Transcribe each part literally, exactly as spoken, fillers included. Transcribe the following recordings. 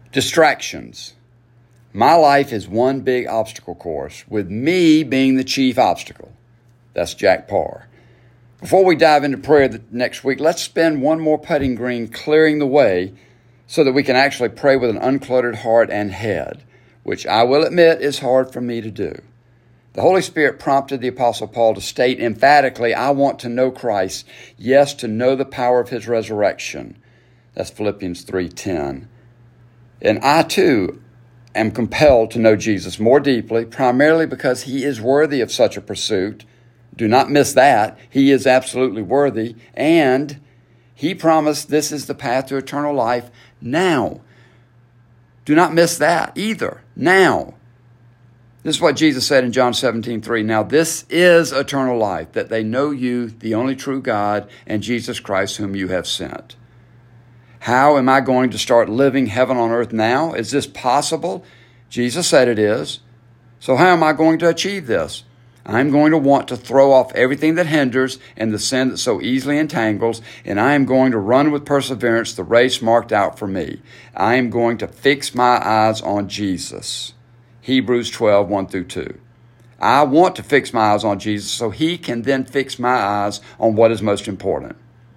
Distractions. My life is one big obstacle course, with me being the chief obstacle. That's Jack Parr. Before we dive into prayer next week, let's spend one more putting green clearing the way so that we can actually pray with an uncluttered heart and head, which I will admit is hard for me to do. The Holy Spirit prompted the Apostle Paul to state emphatically, I want to know Christ, yes, to know the power of his resurrection. That's Philippians three ten. And I, too, am compelled to know Jesus more deeply, primarily because he is worthy of such a pursuit. Do not miss that. He is absolutely worthy. And he promised this is the path to eternal life now. Do not miss that either. Now. This is what Jesus said in John seventeen three. Now this is eternal life, that they know you, the only true God, and Jesus Christ whom you have sent. How am I going to start living heaven on earth now? Is this possible? Jesus said it is. So how am I going to achieve this? I'm going to want to throw off everything that hinders and the sin that so easily entangles, and I am going to run with perseverance the race marked out for me. I am going to fix my eyes on Jesus. Hebrews twelve, one through two. I want to fix my eyes on Jesus so he can then fix my eyes on what is most important.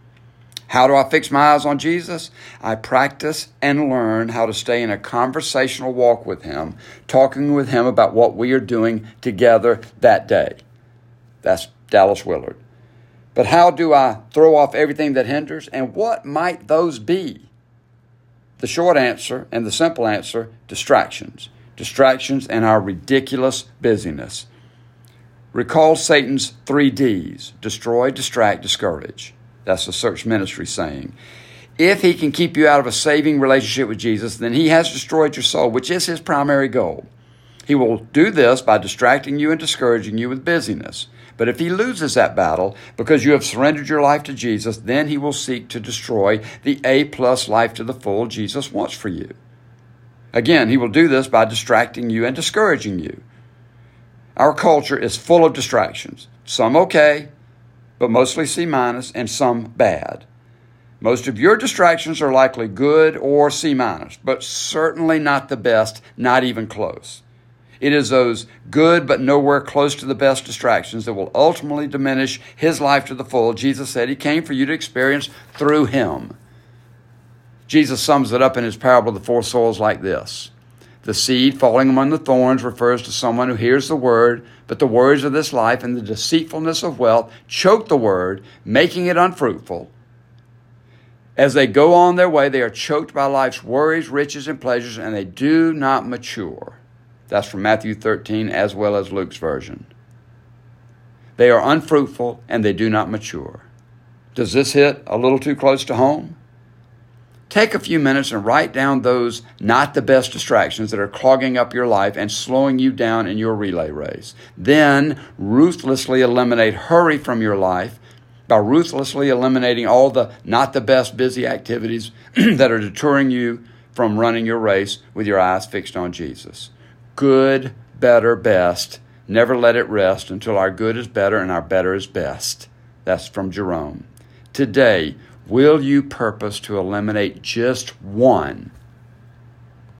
How do I fix my eyes on Jesus? I practice and learn how to stay in a conversational walk with him, talking with him about what we are doing together that day. That's Dallas Willard. But how do I throw off everything that hinders? And what might those be? The short answer and the simple answer, distractions. Distractions and our ridiculous busyness. Recall Satan's three Ds: destroy, distract, discourage. That's the Search Ministry saying. If he can keep you out of a saving relationship with Jesus, then he has destroyed your soul, which is his primary goal. He will do this by distracting you and discouraging you with busyness. But if he loses that battle because you have surrendered your life to Jesus, then he will seek to destroy the A-plus life to the full Jesus wants for you. Again, he will do this by distracting you and discouraging you. Our culture is full of distractions. Some okay, but mostly C minus, and some bad. Most of your distractions are likely good or C minus, but certainly not the best, not even close. It is those good but nowhere close to the best distractions that will ultimately diminish his life to the full. Jesus said he came for you to experience through him. Jesus sums it up in his parable of the four soils like this. The seed falling among the thorns refers to someone who hears the word, but the worries of this life and the deceitfulness of wealth choke the word, making it unfruitful. As they go on their way, they are choked by life's worries, riches, and pleasures, and they do not mature. That's from Matthew thirteen as well as Luke's version. They are unfruitful and they do not mature. Does this hit a little too close to home? Take a few minutes and write down those not the best distractions that are clogging up your life and slowing you down in your relay race. Then ruthlessly eliminate hurry from your life by ruthlessly eliminating all the not the best busy activities that are deterring you from running your race with your eyes fixed on Jesus. Good, better, best. Never let it rest until our good is better and our better is best. That's from Jerome. Today, will you purpose to eliminate just one